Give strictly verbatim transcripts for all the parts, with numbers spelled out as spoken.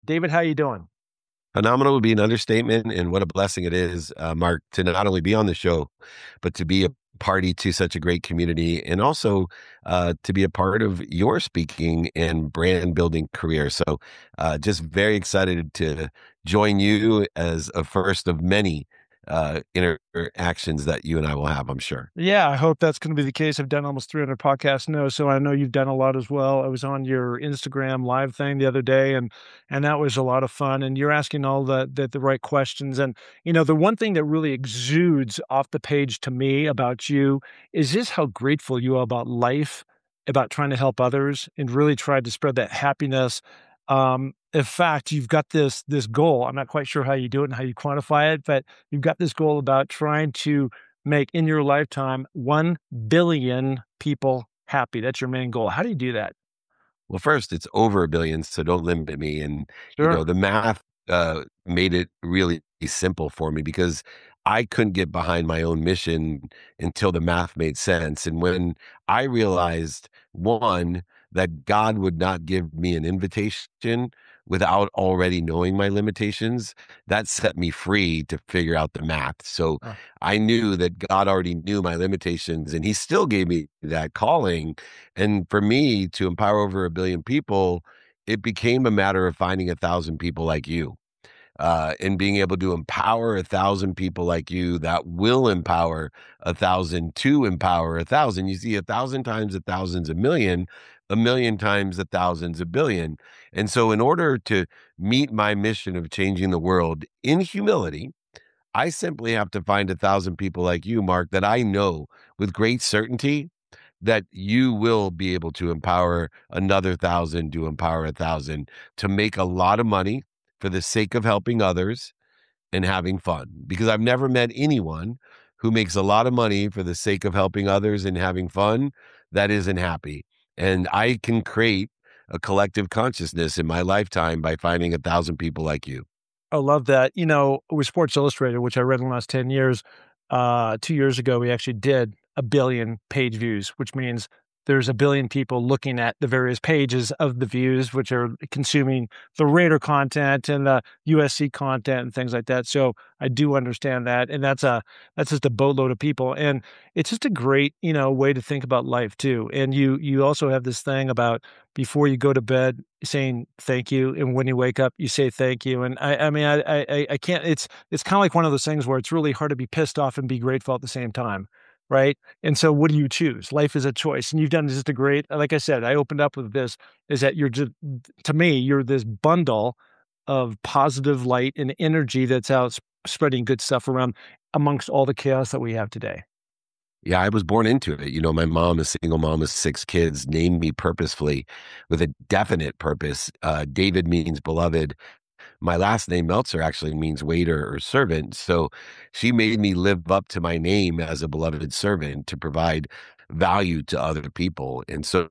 David, how you doing? Phenomenal would be an understatement, and what a blessing it is, uh, Mark, to not only be on the show, but to be a party to such a great community, and also uh, to be a part of your speaking and brand building career. So, uh, just very excited to join you as a first of many uh, interactions that you and I will have, I'm sure. Yeah, I hope that's going to be the case. I've done almost three hundred podcasts now, so I know you've done a lot as well. I was on your Instagram live thing the other day, and and that was a lot of fun. And you're asking all the the, the right questions. And you know, the one thing that really exudes off the page to me about you is just how grateful you are about life, about trying to help others, and really try to spread that happiness. Um, in fact, you've got this this goal. I'm not quite sure how you do it and how you quantify it, but you've got this goal about trying to make in your lifetime one billion people happy. That's your main goal. How do you do that? Well, first, it's over a billion, so don't limit me. And, you know, Sure. the math uh, made it really simple for me because I couldn't get behind my own mission until the math made sense. And when I realized, one, that God would not give me an invitation without already knowing my limitations, that set me free to figure out the math. So Uh, I knew that God already knew my limitations, and He still gave me that calling. And for me to empower over a billion people, it became a matter of finding a thousand people like you, uh, and being able to empower a thousand people like you that will empower a thousand to empower a thousand. You see, a thousand times a thousand's a million, a million times a thousand's a billion. And so, in order to meet my mission of changing the world in humility, I simply have to find a thousand people like you, Mark, that I know with great certainty that you will be able to empower another thousand to empower a thousand to make a lot of money for the sake of helping others and having fun. Because I've never met anyone who makes a lot of money for the sake of helping others and having fun that isn't happy. And I can create a collective consciousness in my lifetime by finding a thousand people like you. I love that. You know, with Sports Illustrated, which I read in the last ten years, uh, two years ago, we actually did a billion page views, which means there's a billion people looking at the various pages of the views, which are consuming the Raider content and the U S C content and things like that. So I do understand that. And that's a, that's just a boatload of people. And it's just a great, you know, way to think about life too. And you, you also have this thing about before you go to bed, saying thank you, and when you wake up, you say thank you. And I, I mean, I, I, I can't. It's it's kind of like one of those things where it's really hard to be pissed off and be grateful at the same time, right? And so, what do you choose? Life is a choice, and you've done just a great. Like I said, I opened up with this: is that you're just, to me, you're this bundle of positive light and energy that's out spreading good stuff around amongst all the chaos that we have today. Yeah, I was born into it. You know, my mom, a single mom with six kids, named me purposefully with a definite purpose. Uh, David means beloved. My last name, Meltzer, actually means waiter or servant. So she made me live up to my name as a beloved servant to provide value to other people. And so,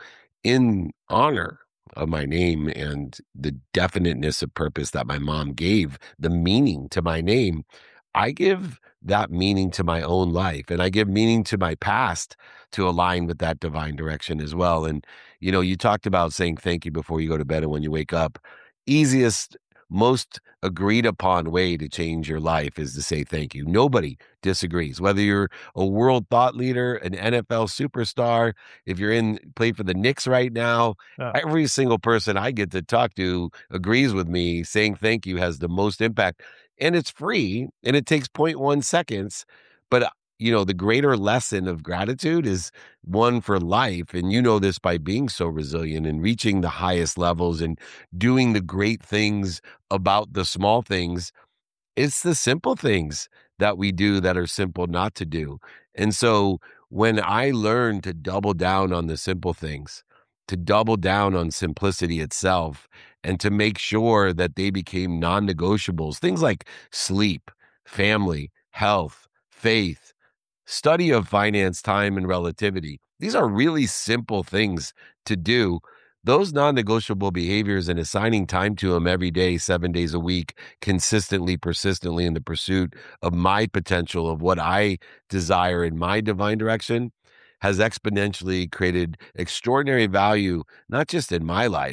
in honor of my name and the definiteness of purpose that my mom gave, the meaning to my name, I give that meaning to my own life, and I give meaning to my past to align with that divine direction as well. And, you know, you talked about saying thank you before you go to bed and when you wake up. Easiest, most agreed upon way to change your life is to say thank you. Nobody disagrees. Whether you're a world thought leader, an N F L superstar, if you're in play for the Knicks right now, Uh, every single person I get to talk to agrees with me. Saying thank you has the most impact, and it's free and it takes zero point zero point one seconds. But, uh, you know, the greater lesson of gratitude is one for life. And you know this by being so resilient and reaching the highest levels and doing the great things about the small things. It's the simple things that we do that are simple not to do. And so when I learned to double down on the simple things, to double down on simplicity itself, and to make sure that they became non negotiables, things like sleep, family, health, faith, study of finance, time, and relativity. These are really simple things to do. Those non negotiable behaviors and assigning time to them every day, seven days a week, consistently, persistently in the pursuit of my potential, of what I desire in my divine direction, has exponentially created extraordinary value, not just in my life,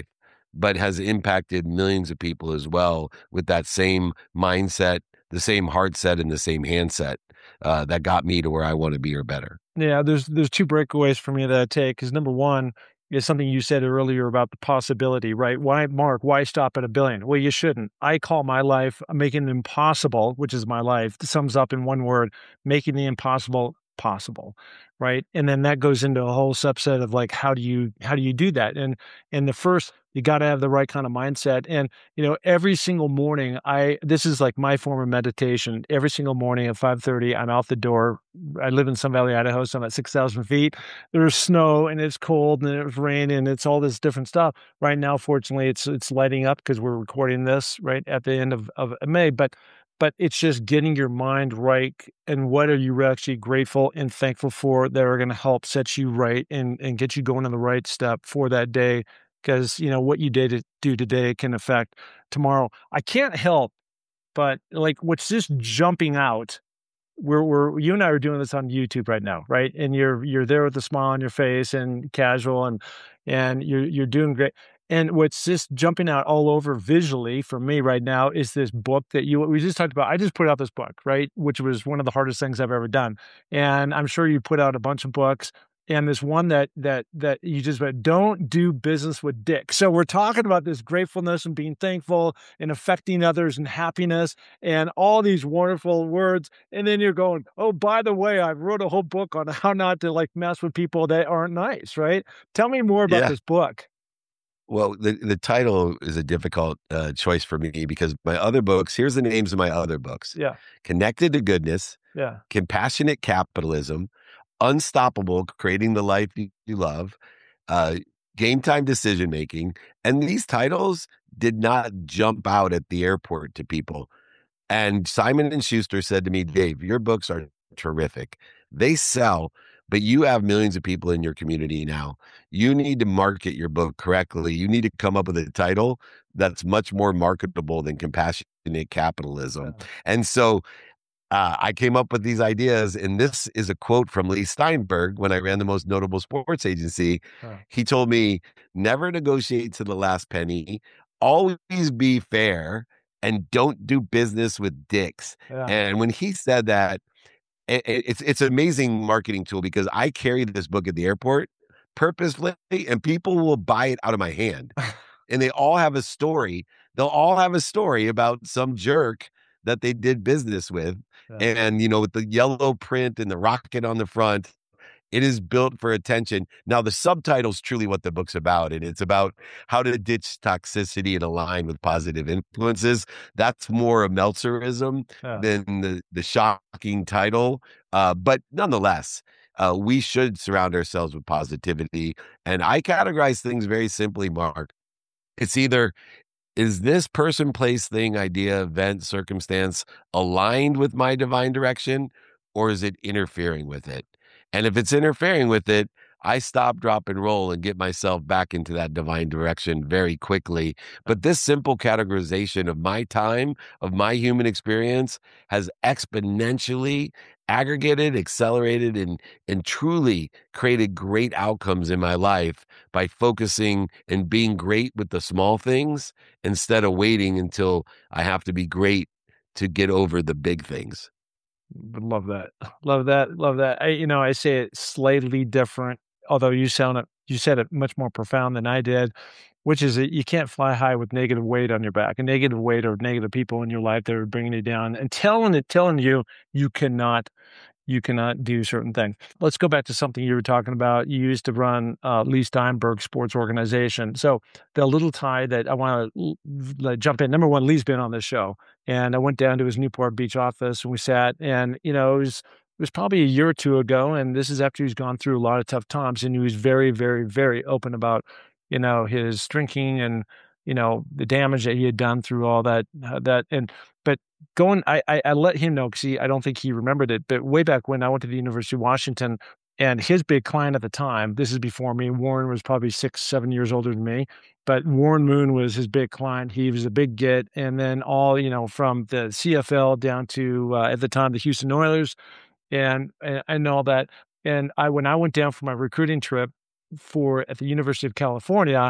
but has impacted millions of people as well with that same mindset, the same heart set, and the same handset uh, that got me to where I want to be or better. Yeah, there's there's two breakaways for me that I take. Because number one is something you said earlier about the possibility, right? Why, Mark, why stop at a billion? Well, you shouldn't. I call my life making the impossible, which is my life, sums up in one word, making the impossible possible, right? And then that goes into a whole subset of like, how do you how do you do that? And and the first, you got to have the right kind of mindset. And you know, every single morning, I this is like my form of meditation. Every single morning at five thirty, I'm out the door. I live in Sun Valley, Idaho, so I'm at six thousand feet. There's snow and it's cold and it's raining and it's all this different stuff. Right now, fortunately, it's it's lighting up because we're recording this right at the end of, of May. But but it's just getting your mind right and what are you actually grateful and thankful for that are going to help set you right and, and get you going on the right step for that day. Because, you know, what you did do today can affect tomorrow. I can't help but like what's just jumping out, we're we're you and I are doing this on YouTube right now, right? And you're you're there with a smile on your face and casual and and you're you're doing great. And what's just jumping out all over visually for me right now is this book that you we just talked about. I just put out this book, right? Which was one of the hardest things I've ever done. And I'm sure you put out a bunch of books. And this one that that that you just read, don't do business with Dick. So we're talking about this gratefulness and being thankful and affecting others and happiness and all these wonderful words. And then you're going, oh, by the way, I wrote a whole book on how not to like mess with people that aren't nice, right? Tell me more about Yeah. this book. Well, the, the title is a difficult uh, choice for me because my other books, here's the names of my other books: Yeah, Connected to Goodness, yeah. Compassionate Capitalism, Unstoppable, Creating the Life You, you Love, uh, Game Time Decision Making. And these titles did not jump out at the airport to people. And Simon and Schuster said to me, Dave, your books are terrific. They sell, but you have millions of people in your community now. You need to market your book correctly. You need to come up with a title that's much more marketable than Compassionate Capitalism. Yeah. And so uh, I came up with these ideas, and this is a quote from Lee Steinberg when I ran the most notable sports agency. Huh. He told me, never negotiate to the last penny, always be fair, and don't do business with dicks. Yeah. And when he said that, it, it's it's an amazing marketing tool because I carry this book at the airport purposefully, and people will buy it out of my hand. And they all have a story. They'll all have a story about some jerk that they did business with. Yeah. And, you know, with the yellow print and the rocket on the front, it is built for attention. Now, the subtitle's truly what the book's about, and it's about how to ditch toxicity and align with positive influences. That's more a Meltzerism Yeah. than the, the shocking title. Uh, but nonetheless, uh, we should surround ourselves with positivity. And I categorize things very simply, Mark. It's either, is this person, place, thing, idea, event, circumstance aligned with my divine direction, or is it interfering with it? And if it's interfering with it, I stop, drop, and roll and get myself back into that divine direction very quickly. But this simple categorization of my time, of my human experience, has exponentially aggregated, accelerated, and, and truly created great outcomes in my life by focusing and being great with the small things instead of waiting until I have to be great to get over the big things. Love that. Love that. Love that. I, you know, I say it slightly different, although you sound it, you said it much more profound than I did, which is that you can't fly high with negative weight on your back, a negative weight or negative people in your life that are bringing you down and telling it, telling you, you cannot, you cannot do certain things. Let's go back to something you were talking about. You used to run uh, Lee Steinberg Sports Organization. So the little tie that I want to jump in. Number one, Lee's been on this show, and I went down to his Newport Beach office and we sat. And you know, it was it was probably a year or two ago, and this is after he's gone through a lot of tough times, and he was very, very, very open about you know his drinking and you know the damage that he had done through all that uh, that and but going I, I I let him know because he I don't think he remembered it, but way back when I went to the University of Washington, and his big client at the time, this is before me, Warren was probably six seven years older than me, but Warren Moon was his big client. He was a big get, and then all you know from the C F L down to uh, at the time the Houston Oilers and, and and all that. And I when I went down for my recruiting trip for at the University of California,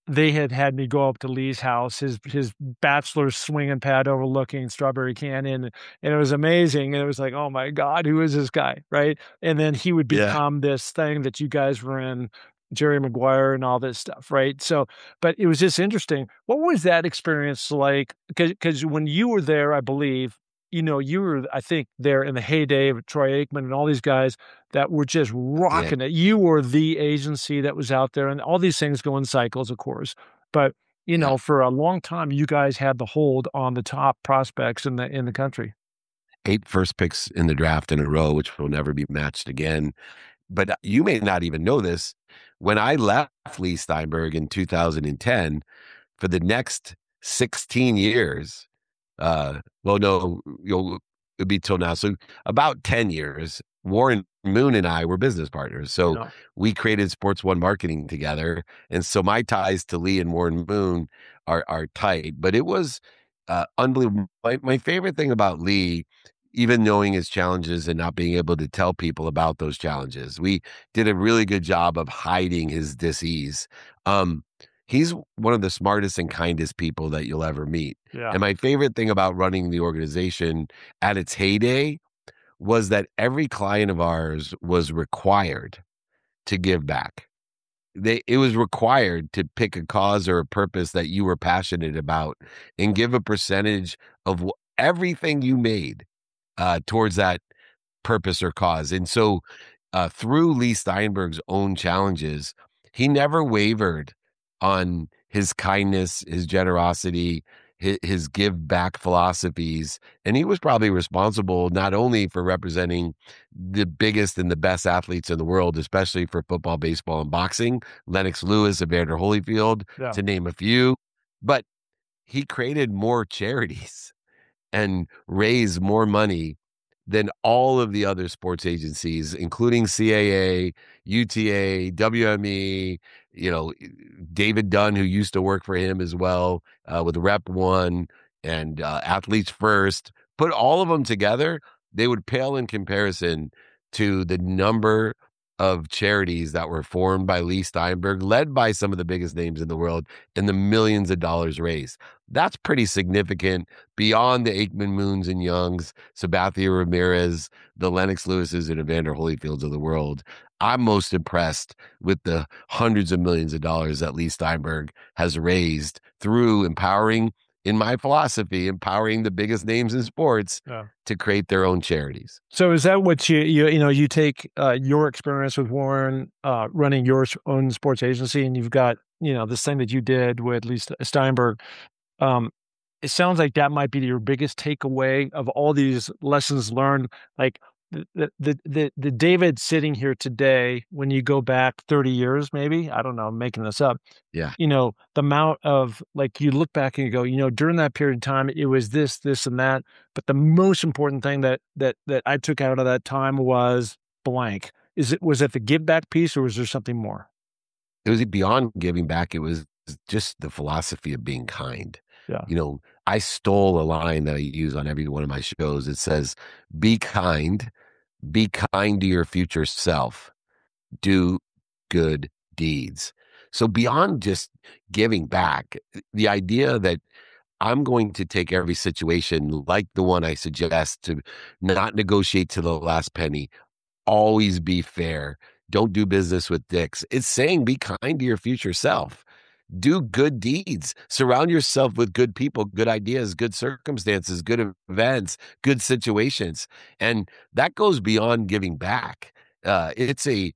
they had had me go up to Lee's house, his his bachelor's swinging pad overlooking Strawberry Canyon, and it was amazing. And it was like, oh my God, who is this guy, right? And then he would Yeah. become this thing that you guys were in, Jerry Maguire and all this stuff, right? So, but it was just interesting. What was that experience like? Because because when you were there, I believe, you know, you were, I think, there in the heyday of Troy Aikman and all these guys that were just Yeah. rocking it. You were the agency that was out there, and all these things go in cycles, of course. But you Yeah. know, for a long time, you guys had the hold on the top prospects in the in the country. Eight first picks in the draft in a row, which will never be matched again. But uh, you may not even know this. When I left Lee Steinberg in two thousand ten, for the next sixteen years, uh, well, no, you'll it'll be till now. So about ten years, Warren Moon and I were business partners. So Yeah. we created Sports One Marketing together. And so my ties to Lee and Warren Moon are are tight. But it was uh, unbelievable. My, my favorite thing about Lee, even knowing his challenges and not being able to tell people about those challenges, we did a really good job of hiding his dis-ease. Um, he's one of the smartest and kindest people that you'll ever meet. Yeah. And my favorite thing about running the organization at its heyday was that every client of ours was required to give back. They it was required to pick a cause or a purpose that you were passionate about and give a percentage of wh- everything you made uh, towards that purpose or cause. And so, uh, through Lee Steinberg's own challenges, he never wavered on his kindness, his generosity, his, his give back philosophies. And he was probably responsible not only for representing the biggest and the best athletes in the world, especially for football, baseball, and boxing, Lennox Lewis, Evander Holyfield, Yeah. to name a few, but he created more charities and raise more money than all of the other sports agencies, including C A A, U T A, W M E, you know, David Dunn, who used to work for him as well, uh, with Rep One and uh, Athletes First. Put all of them together, they would pale in comparison to the number of charities that were formed by Lee Steinberg, led by some of the biggest names in the world, and the millions of dollars raised. That's pretty significant beyond the Aikman Moons and Youngs, Sabathia Ramirez, the Lennox Lewises and Evander Holyfields of the world. I'm most impressed with the hundreds of millions of dollars that Lee Steinberg has raised through empowering, in my philosophy, empowering the biggest names in sports Yeah. to create their own charities. So is that what you you you know you take uh, your experience with Warren uh, running your s- own sports agency, and you've got you know this thing that you did with Lee St- Steinberg. Um, it sounds like that might be your biggest takeaway of all these lessons learned. Like the the the the, the David sitting here today, when you go back thirty years, maybe I don't know, I'm making this up. Yeah. You know, the amount of like you look back and you go, you know, during that period of time, it was this, this, and that. But the most important thing that that that I took out of that time was blank. Is it was it the give back piece, or was there something more? It was beyond giving back. It was just the philosophy of being kind. Yeah. You know, I stole a line that I use on every one of my shows. It says, be kind, be kind to your future self, do good deeds. So beyond just giving back, the idea that I'm going to take every situation like the one I suggest, to not negotiate to the last penny, always be fair, don't do business with dicks. It's saying be kind to your future self. Do good deeds. Surround yourself with good people, good ideas, good circumstances, good events, good situations. And that goes beyond giving back. Uh, it's a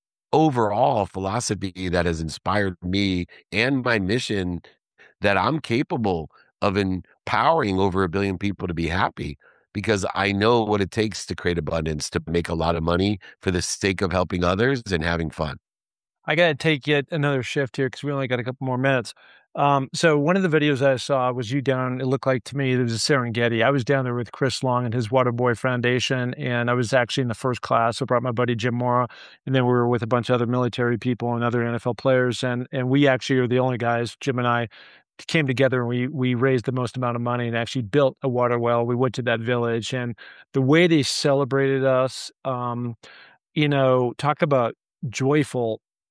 overall philosophy that has inspired me and my mission, that I'm capable of empowering over a billion people to be happy, because I know what it takes to create abundance, to make a lot of money for the sake of helping others and having fun. I got to take yet another shift here because we only got a couple more minutes. Um, so one of the videos I saw was you down. It looked like to me it was a Serengeti. I was down there with Chris Long and his Waterboy Foundation, and I was actually in the first class. I brought my buddy Jim Mora, and then we were with a bunch of other military people and other N F L players, and and we actually are the only guys. Jim and I came together and we we raised the most amount of money and actually built a water well. We went to that village, and the way they celebrated us, um, you know, talk about joyful.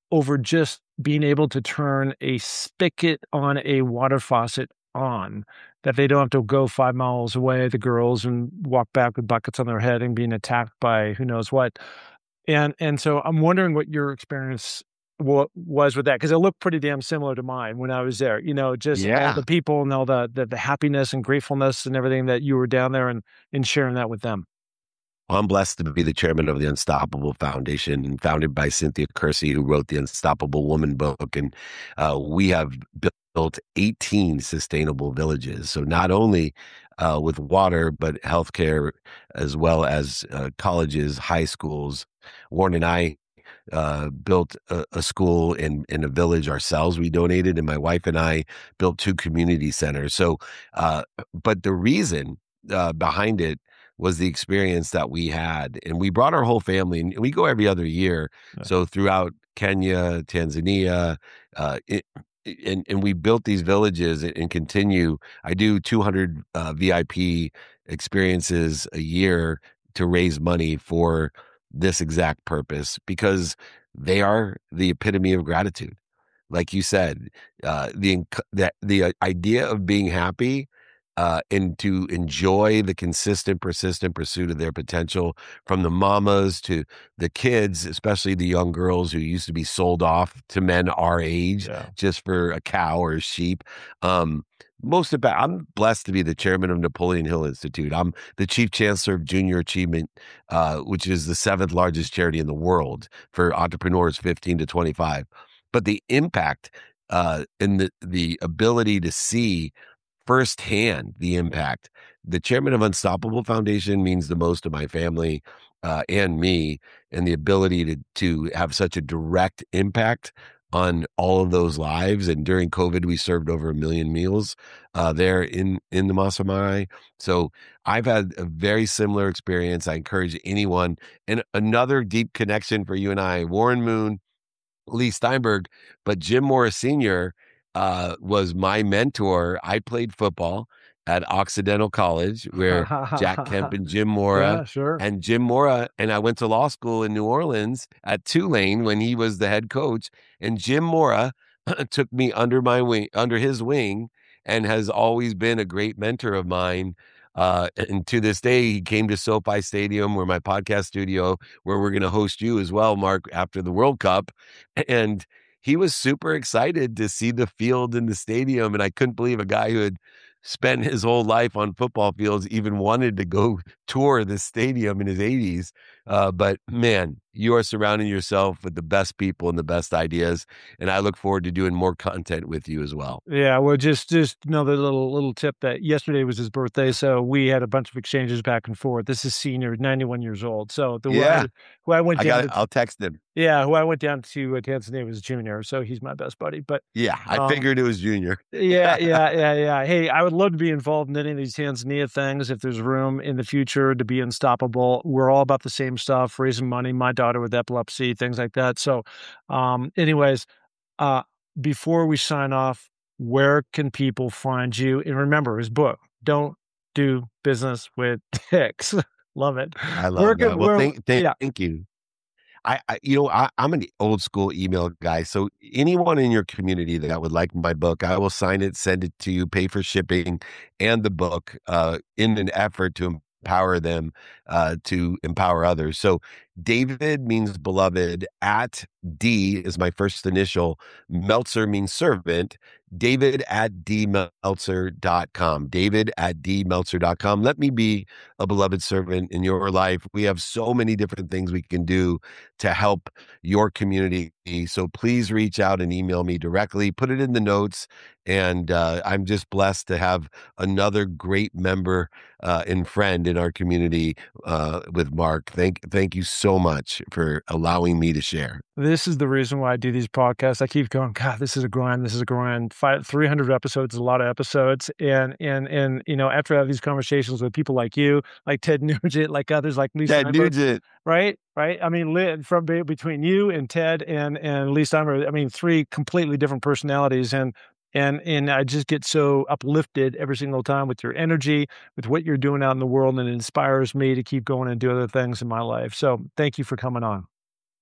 over just being able to turn a spigot on a water faucet on, that they don't have to go five miles away, the girls, and walk back with buckets on their head and being attacked by who knows what. And and so I'm wondering what your experience wa was with that, because it looked pretty damn similar to mine when I was there. You know, just all Yeah. the people and all the the the happiness and gratefulness and everything that you were down there and and sharing that with them. Well, I'm blessed to be the chairman of the Unstoppable Foundation, and founded by Cynthia Kersey, who wrote the Unstoppable Woman book. And uh, we have built eighteen sustainable villages. So not only uh, with water, but healthcare, as well as uh, colleges, high schools. Warren and I uh, built a, a school in in a village ourselves. We donated, and my wife and I built two community centers. So, uh, but the reason uh, behind it was the experience that we had, and we brought our whole family, and we go every other year. Yeah. So throughout Kenya, Tanzania, uh, it, and and we built these villages and continue. I do two hundred uh, V I P experiences a year to raise money for this exact purpose, because they are the epitome of gratitude. Like you said, uh, the inc- that the uh, idea of being happy uh, and to enjoy the consistent, persistent pursuit of their potential, from the mamas to the kids, especially the young girls who used to be sold off to men our age Yeah. just for a cow or a sheep. Um, most of that, I'm blessed to be the chairman of Napoleon Hill Institute. I'm the chief chancellor of Junior Achievement, uh, which is the seventh largest charity in the world for entrepreneurs fifteen to twenty-five. But the impact uh, and the the ability to see firsthand the impact. The chairman of Unstoppable Foundation means the most to my family uh, and me, and the ability to to have such a direct impact on all of those lives. And during COVID, we served over a million meals uh, there in in the Masai Mara. So I've had a very similar experience. I encourage anyone. And another deep connection for you and I, Warren Moon, Lee Steinberg, but Jim Morris Senior uh, was my mentor. I played football at Occidental College, where Jack Kemp and Jim Mora Yeah, sure. and Jim Mora, and I went to law school in New Orleans at Tulane when he was the head coach. And Jim Mora took me under my wing, under his wing, and has always been a great mentor of mine. Uh, and to this day, he came to SoFi Stadium, where my podcast studio, where we're going to host you as well, Mark, after the World Cup. And he was super excited to see the field in the stadium. And I couldn't believe a guy who had spent his whole life on football fields even wanted to go tour the stadium in his eighties. Uh, but man, you are surrounding yourself with the best people and the best ideas. And I look forward to doing more content with you as well. Yeah, well, just just another little little tip that yesterday was his birthday, so we had a bunch of exchanges back and forth. This is senior, ninety-one years old. So the who Yeah, I, who I went I down got it. to, I'll text him. yeah, who I went down to uh, Tanzania was junior, so he's my best buddy. But Yeah, I um, figured it was Junior. yeah, yeah, yeah, yeah. Hey, I would love to be involved in any of these Tanzania things if there's room in the future to be unstoppable. We're all about the same stuff, raising money, my daughter with epilepsy, things like that. So, um, anyways, uh, before we sign off, where can people find you? And remember his book, Don't Do Business with Dicks. Love it. I Where love can, that. Well, where, thank, thank, yeah. thank you. I, I you know, I, I'm an old school email guy. So anyone in your community that would like my book, I will sign it, send it to you, pay for shipping and the book uh, in an effort to empower them uh, to empower others. So David means beloved, at D is my first initial, Meltzer means servant, David at d meltzer dot com. David at d meltzer dot com. Let me be a beloved servant in your life. We have so many different things we can do to help your community. So please reach out and email me directly, put it in the notes. And uh, I'm just blessed to have another great member uh, and friend in our community uh, with Mark. Thank, thank you so much for allowing me to share. This is the reason why I do these podcasts. I keep going, God, this is a grind. This is a grind. Five, three hundred episodes is a lot of episodes. And, and, and, you know, after I have these conversations with people like you, like Ted Nugent, like others, like Lee Ted Steinberg, Nugent. right? Right. I mean, li- from be- between you and Ted and, and Lee Steinberg, I mean, three completely different personalities. And, and, and I just get so uplifted every single time with your energy, with what you're doing out in the world. And it inspires me to keep going and do other things in my life. So thank you for coming on.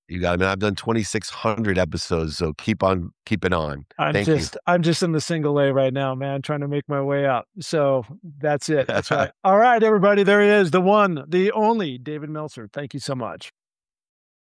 You got it, man. I've done twenty-six hundred episodes, so keep on keeping on. I'm Thank you. just I'm just in the single A right now, man, trying to make my way up. So that's it. That's right. All right, everybody. There he is, the one, the only David Meltzer. Thank you so much.